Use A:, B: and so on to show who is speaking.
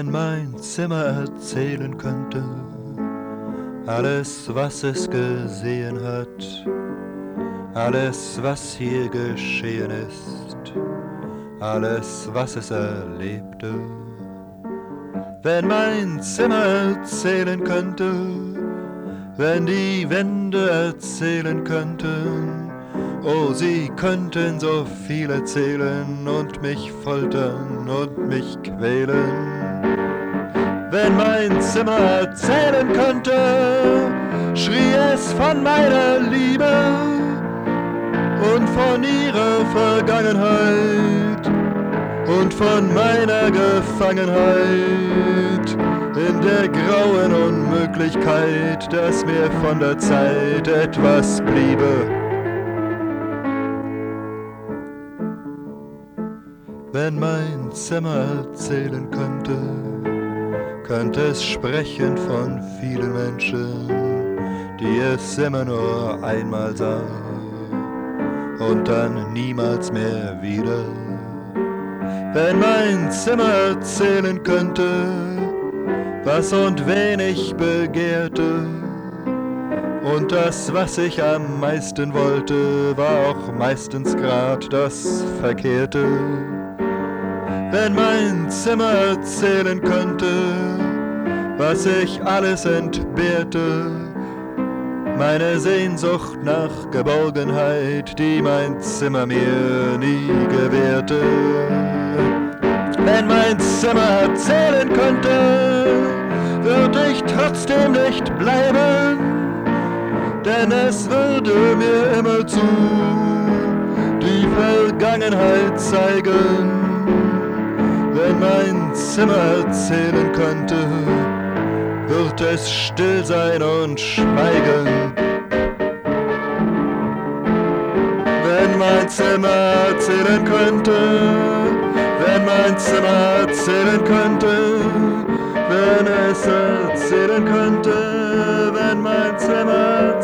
A: wenn mein Zimmer erzählen könnte, alles, was es gesehen hat, alles, was hier geschehen ist, alles, was es erlebte. Wenn mein Zimmer erzählen könnte, wenn die Wände erzählen könnten, oh, sie könnten so viel erzählen und mich foltern und mich quälen. Wenn mein Zimmer erzählen könnte, schrie es von meiner Liebe und von ihrer Vergangenheit und von meiner Gefangenheit in der grauen Unmöglichkeit, dass mir von der Zeit etwas bliebe. Wenn mein Zimmer erzählen könnte, könnte es sprechen von vielen Menschen, die es immer nur einmal sah und dann niemals mehr wieder. Wenn mein Zimmer erzählen könnte, was und wen ich begehrte, und das, was ich am meisten wollte, war auch meistens grad das Verkehrte. Wenn mein Zimmer erzählen könnte, was ich alles entbehrte, meine Sehnsucht nach Geborgenheit, die mein Zimmer mir nie gewährte. Wenn mein Zimmer erzählen könnte, würde ich trotzdem nicht bleiben, denn es würde mir immerzu die Vergangenheit zeigen. Wenn mein Zimmer erzählen könnte, wird es still sein und schweigen. Wenn mein Zimmer erzählen könnte, wenn mein Zimmer erzählen könnte, wenn es erzählen könnte, wenn mein Zimmer